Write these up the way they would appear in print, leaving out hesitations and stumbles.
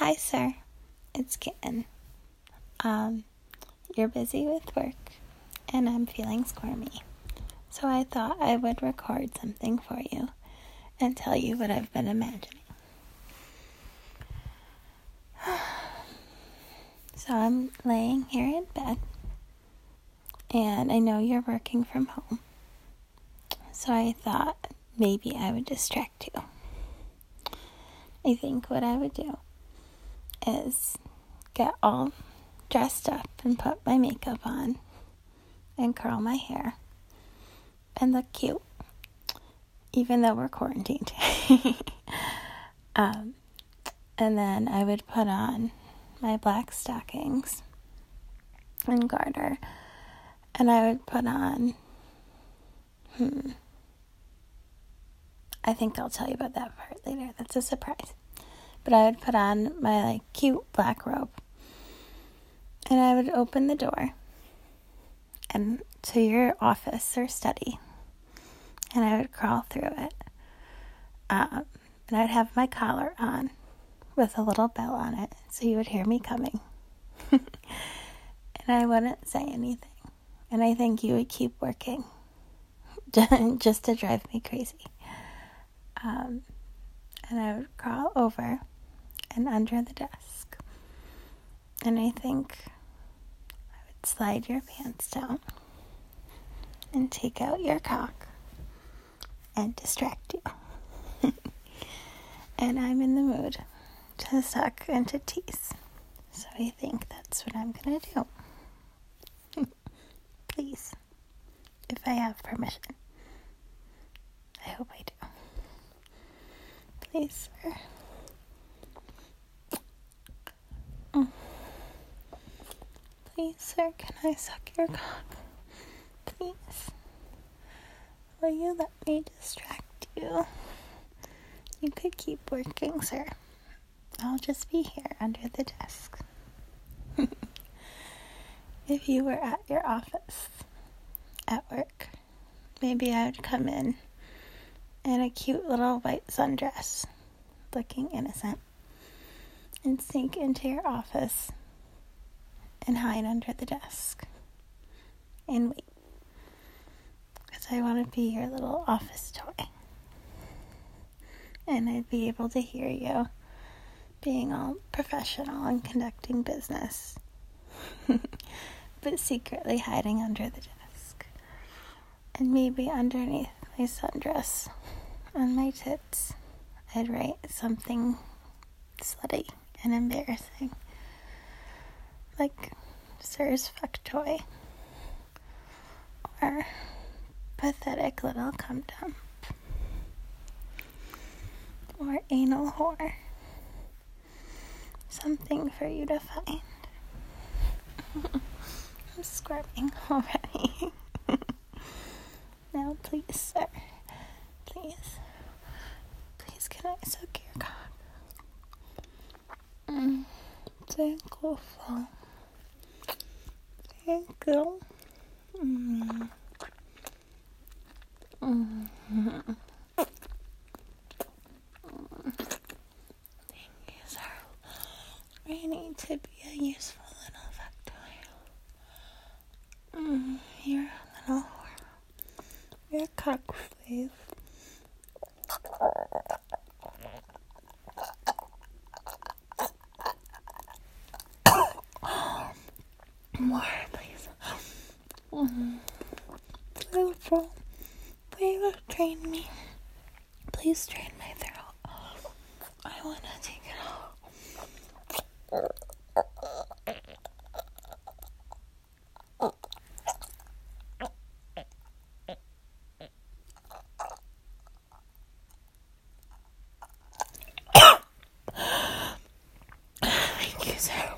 Hi, sir. It's Kitten. You're busy with work, and I'm feeling squirmy. So I thought I would record something for you and tell you what I've been imagining. So I'm laying here in bed, and I know you're working from home. So I thought maybe I would distract you. I think what I would do is get all dressed up and put my makeup on and curl my hair and look cute, even though we're quarantined. And then I would put on my black stockings and garter, and I would put on, I think I'll tell you about that part later. That's a surprise. But I would put on my cute black robe, and I would open the door and to your office or study, and I would crawl through it. And I'd have my collar on with a little bell on it, so you would hear me coming. And I wouldn't say anything. And I think you would keep working just to drive me crazy. And I would crawl over and under the desk. And I think I would slide your pants down and take out your cock and distract you. And I'm in the mood to suck and to tease. So I think that's what I'm going to do. Please, if I have permission. I hope I do. Please, sir. Please, sir, can I suck your cock? Please. Will you let me distract you? You could keep working, sir. I'll just be here under the desk. If you were at your office, at work, maybe I would come in a cute little white sundress, looking innocent, and sneak into your office and hide under the desk and wait. Because I want to be your little office toy. And I'd be able to hear you being all professional and conducting business, but secretly hiding under the desk. And maybe underneath my sundress, on my tits, I'd write something slutty and embarrassing, like Sir's fuck toy, or pathetic little cum dump, or anal whore. Something for you to find. I'm squirming already. Now, please, sir. Please. Please, can I suck your cock? Thank you. Thank you. I need to be a useful little fuck toy. You're a little whore. You're a cock slave. More, please. Please train me. Please train my throat. I want to take it off. Thank you, sir.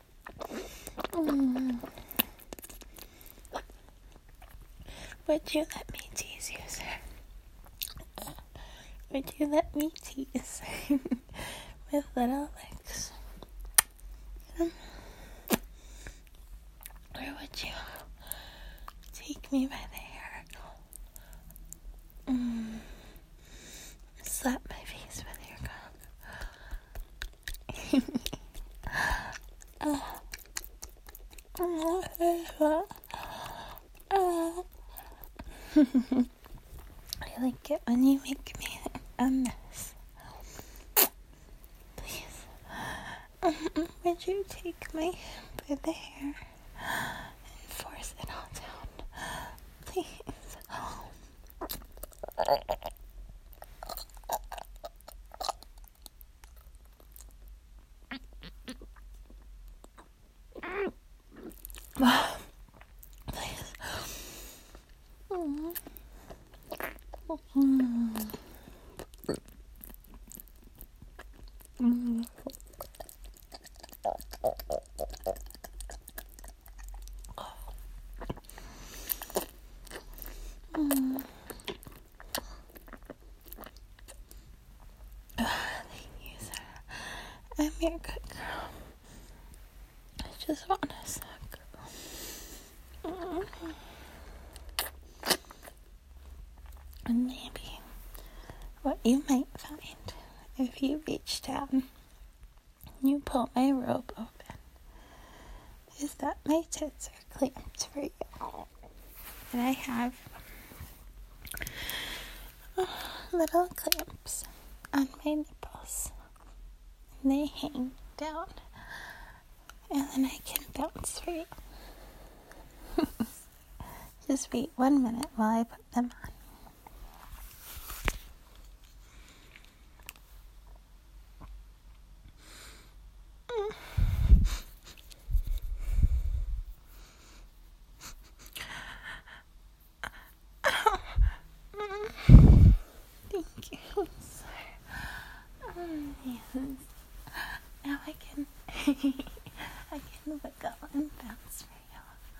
Would you let me tease you, sir? Would you let me tease with little licks? Or would you take me by the hair? Slap my face with your cock. I like it when you make me a mess. Please, would you take my hand by the hair and force it all down? Please. I'm your good girl. I just want to suck. And maybe what you might find if you reach down and you pull my robe open is that my tits are clamped for you. And I have little clamps on my nipples. And they hang down. And then I can bounce for you. Just wait 1 minute while I put them on. Thank you, sir. Yes. Now I can wiggle and bounce for you.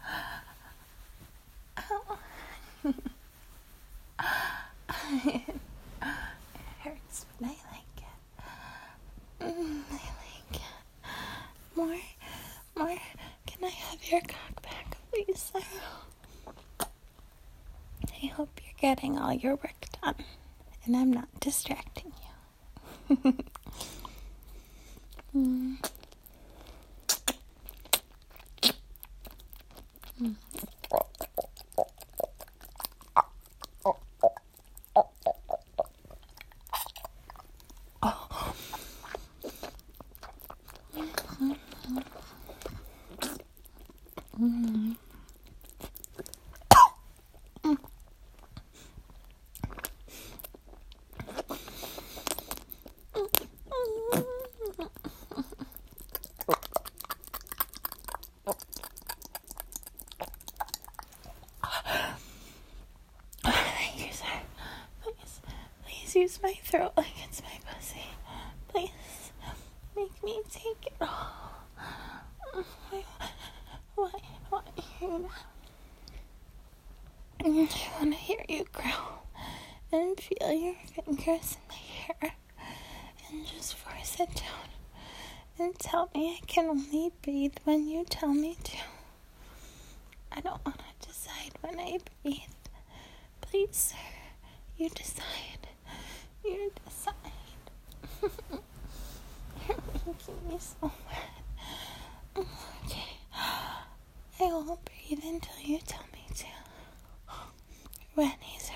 It hurts, but I like it. I like it. More. Can I have your cock back, please, sir? I hope you're getting all your work done, and I'm not distracting you. Use my throat like it's my pussy. Please, make me take it all. Why hear that? I want to hear you growl and feel your fingers in my hair and just force it down and tell me I can only breathe when you tell me to. I don't want to decide when I breathe. Please, sir, you decide. You decide. You're making me so mad. Okay. I won't breathe until you tell me to. Ready, sir?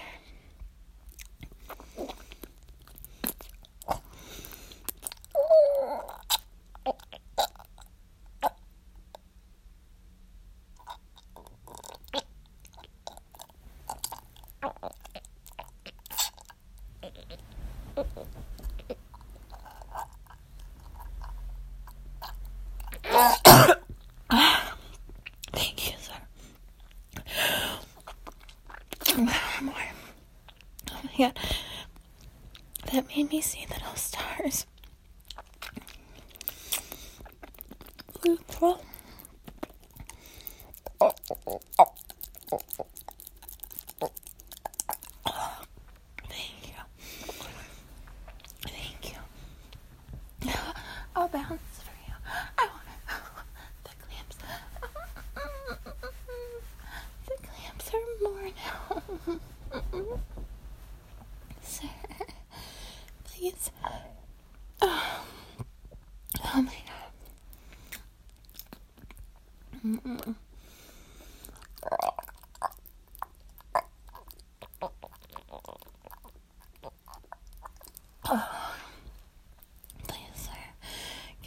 Thank you, sir. More. Oh my god. That made me see little stars. Beautiful. Thank you. Thank you. I'll bounce for you. I want the clamps. The clamps are more now. Sir, please. Oh my god.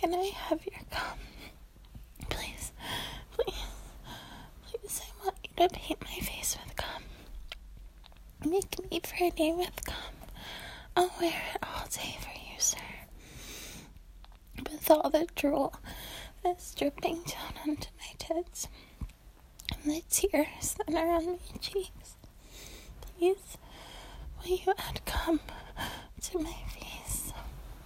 can I have your gum? Please, please, please, I want you to paint my face with gum. Make me pretty with gum. I'll wear it all day for you, sir. With all the drool that's dripping down onto my tits and the tears that are on my cheeks, please, will you add gum to my face?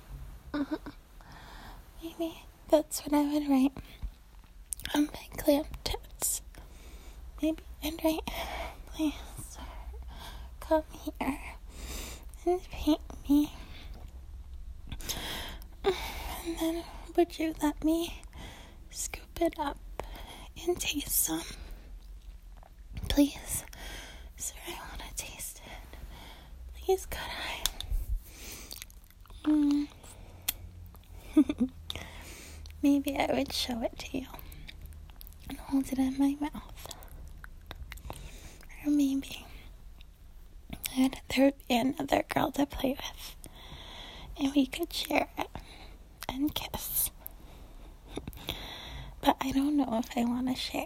Maybe that's what I would write on my clamp tits. Maybe I'd write, please, sir, come here and paint me. And then would you let me scoop it up and taste some? Please, sir, I want to taste it. Please, could I? Maybe I would show it to you and hold it in my mouth. Or maybe there would be another girl to play with, and we could share it and kiss. But I don't know if I want to share.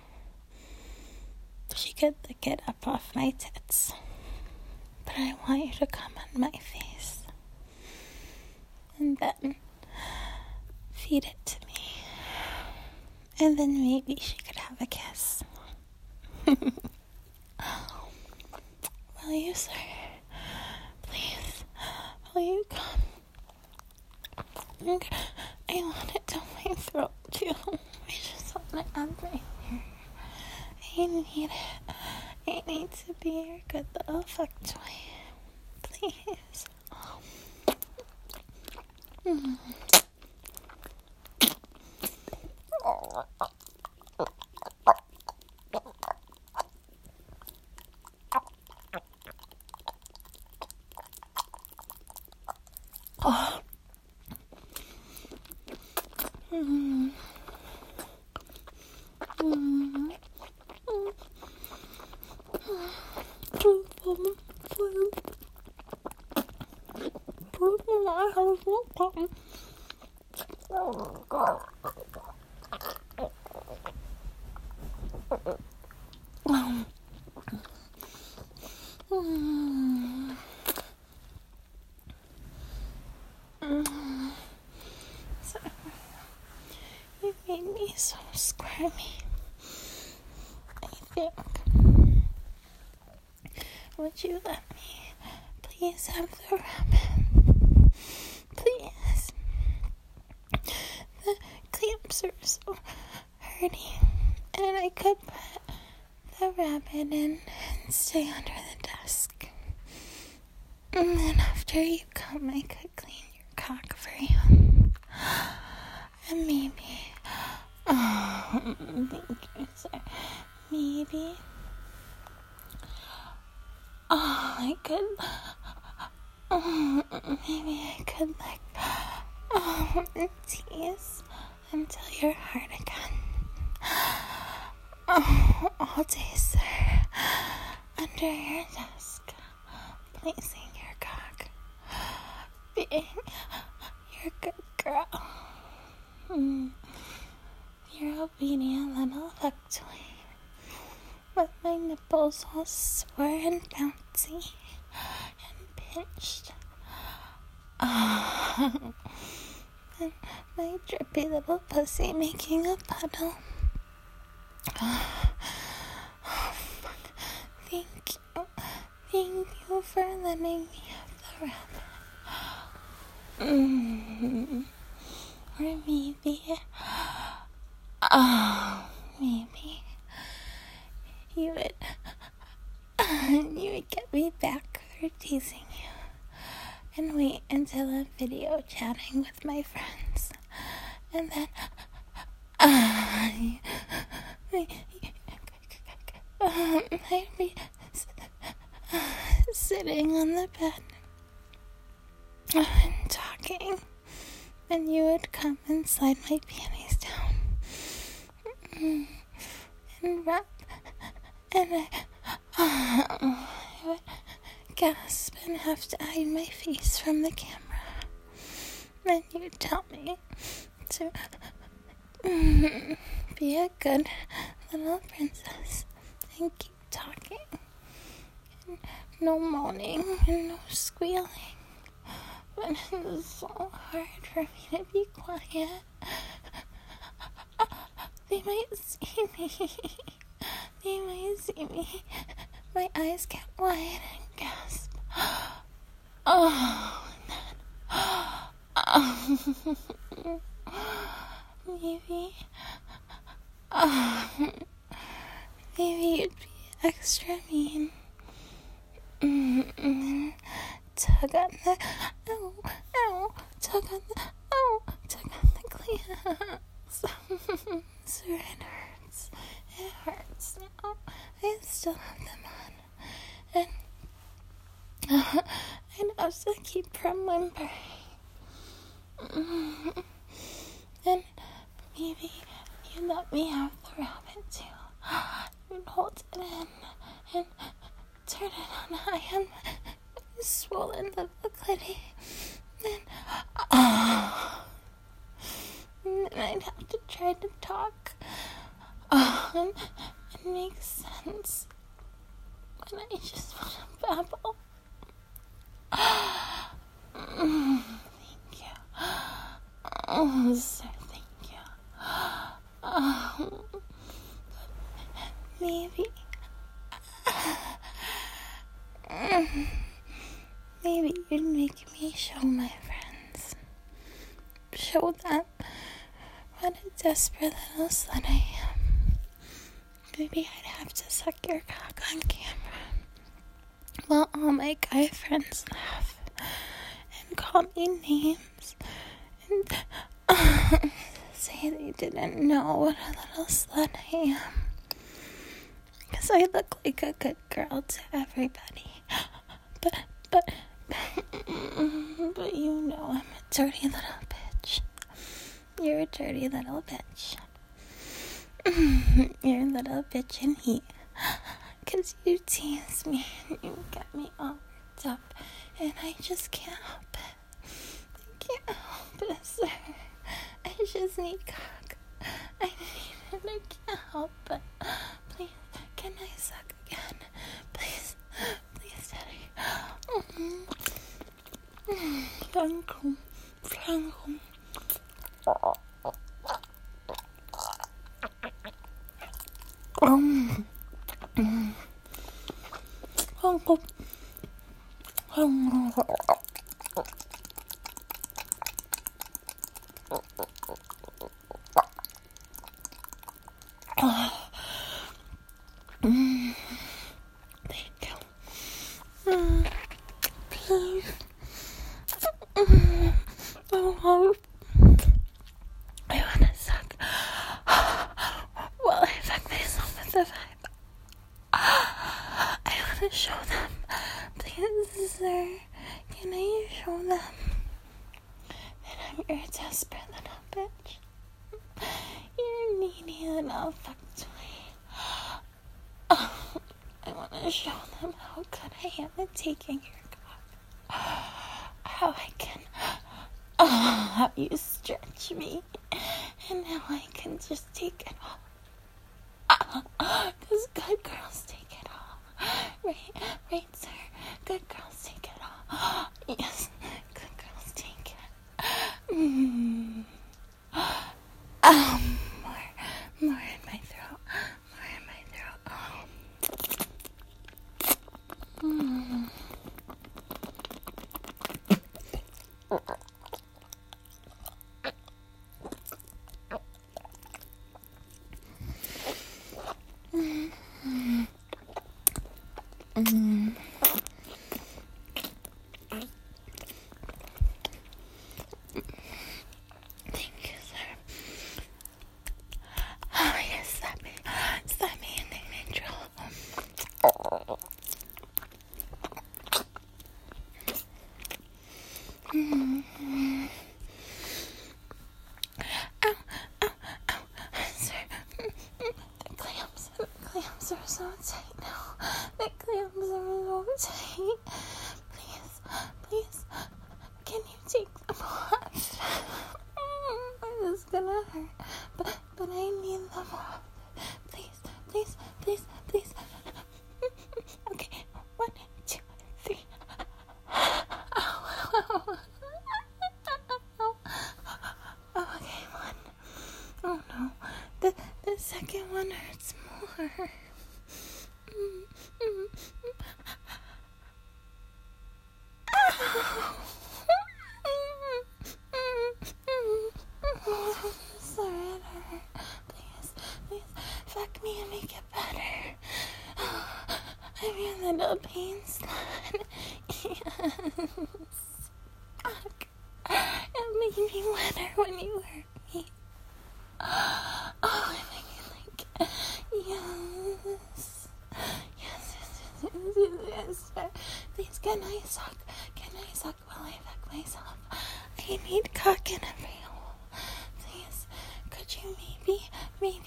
She could lick it up off my tits, but I want you to come on my face and then feed it to me, and then maybe she could have a kiss. Will you, sir? Please, will you come? I want it down my throat too. I just want it on my hair. I need it. I need to be your good little fuck toy. Please. So, you made me so squirmy. I think. Would you let me please have the rabbit? Please. The clamps are so hurting, and I could put the rabbit in and stay under the desk. And then after you come, I could clean your cock for you. And maybe, thank you, sir. Maybe, I could like, tease until you're hard again. All day, sir, under your desk, placing your cock, being your good girl, your obedient little fuck toy, with my nipples all sore and bouncy and pinched, and my drippy little pussy making a puddle. Oh, fuck. Thank you for letting me have the rabbit. Or maybe, maybe you would get me back for teasing you and wait until I'm video chatting with my friends, and then I'd be sitting on the bed and talking, and you would come and slide my panties down and rub, and I would gasp and have to hide my face from the camera. Then you'd tell me to be a good little princess and keep talking. And no moaning and no squealing. But it's so hard for me to be quiet. They might see me. My eyes get wide and gasp. Oh, and then, maybe you'd be extra mean. Tug on the clamps. So it hurts now. I still have them on. And I'd also keep from whimpering. And maybe you'd let me have the rabbit too. You'd hold it in and turn it on high on my swollen little clitty. And I'd have to try to talk and make sense. And I just want to babble. Thank you. Oh, sir, thank you. But maybe you'd make me show my friends. Show them what a desperate little slut I am. Maybe I'd have to suck your cock on camera while all my guy friends laugh and call me names and say they didn't know what a little slut I am. Because I look like a good girl to everybody. But you know I'm a dirty little bitch. You're a dirty little bitch. You're a little bitch in heat. 'Cause you tease me and you get me all worked up. And I just can't help it. I can't help it, sir. I just need cock. I need it. I can't help it. Please, can I suck again? Please, Daddy. Thank you. Please. I want to suck. Well, I fuck myself with the vibe. I want to show them. Please, sir, can I show them that I'm your desperate little bitch? You're needy little fuck toy. I want to show them how good I am at taking your cock. How I can how you stretch me and how I can just take it all. Because good girls take it all. Right, sir? Good girls take it all. Yes, good girls take it. More in my throat. Thank you, sir. Oh, yes, slap me in the intro. Sir, the clamps are so tight now. The clamps are gonna hurt, but I need them all. Please, please, please, please. Okay, 1, 2, 3. Okay, 1. Oh no, the second one hurts more. Sorry, it hurt. Please, fuck me and make it better. I'm your little pain slut. Yes. Fuck. It made me wetter when you hurt me. Oh, it made me like, yes. Yes. Please, can I suck? Can I suck while I fuck myself? I need cock in every hole. Please, could you maybe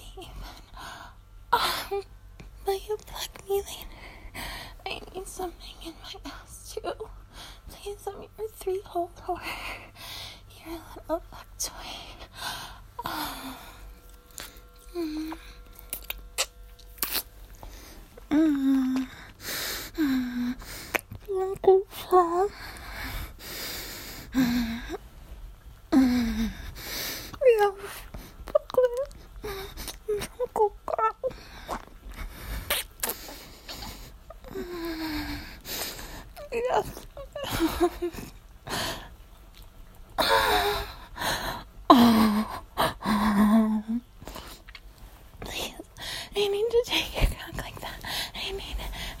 even, will you plug me later? I need something in my ass too. Please, I'm your 3-hole whore. You're a little fuck toy. Please, I need to take your cock like that. I need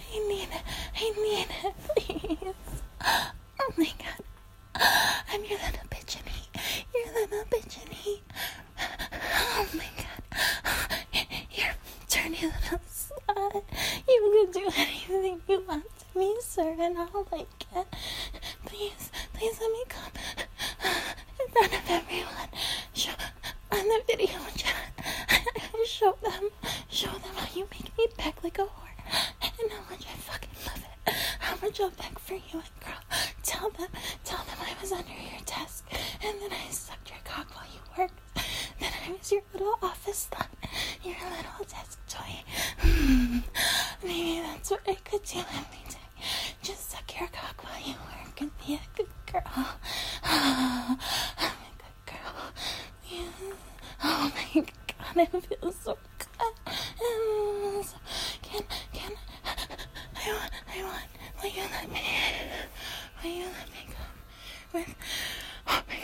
it, please. Oh my god. I'm your little bitch in heat. Oh my god. You're dirty little slut. You can do anything you want to me, sir, and I'll like it. Please let me come in front of everyone. On the video chat, show them how you make me beg like a whore, and how much I fucking love it. How much I'll beg for you, and girl, tell them I was under your desk, and then I sucked your cock while you worked. Then I was your little office slut, your little desk toy. Maybe that's what I could do every day. Just suck your cock while you work and be a good girl. I'm a good girl. Yeah. Oh my god, it feels so good. I want, will you let me come with, oh my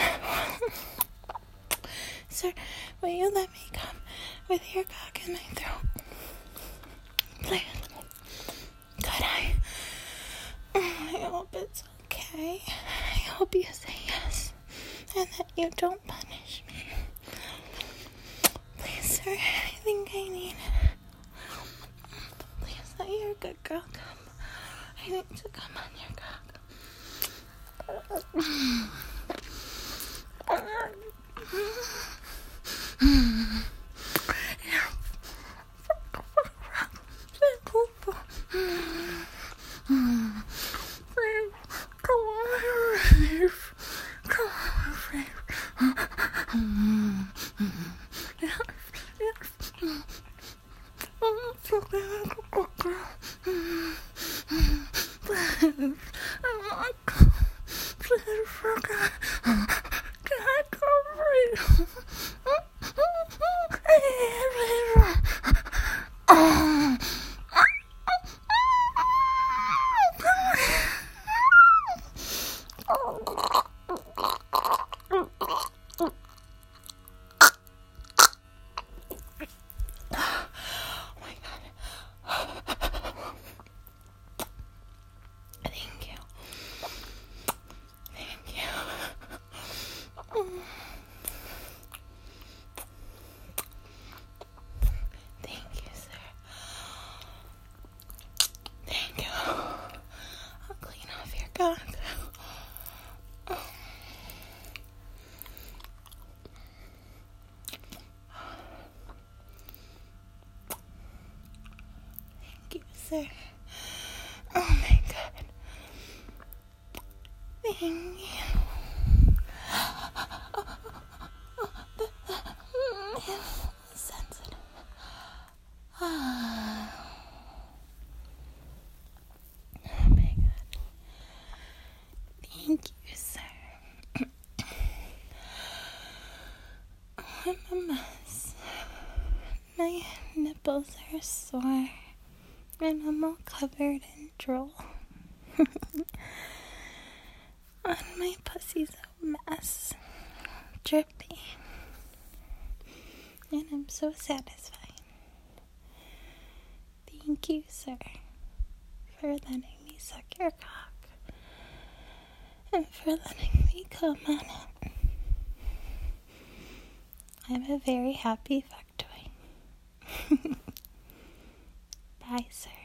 god. Sir, will you let me come with your cock in my throat? Please. Could I? I hope it's okay. I hope you say yes, and that you don't punish me. Please, sir, I think I need it. Please let your good girl come. I need to come on your cock. God. Thank you, sir. Oh my God. Thank you. I'm a mess. My nipples are sore, and I'm all covered in drool. And my pussy's a mess, drippy, and I'm so satisfied. Thank you, sir, for letting me suck your cock, and for letting me come on it. I'm a very happy fuck toy. Bye, sir.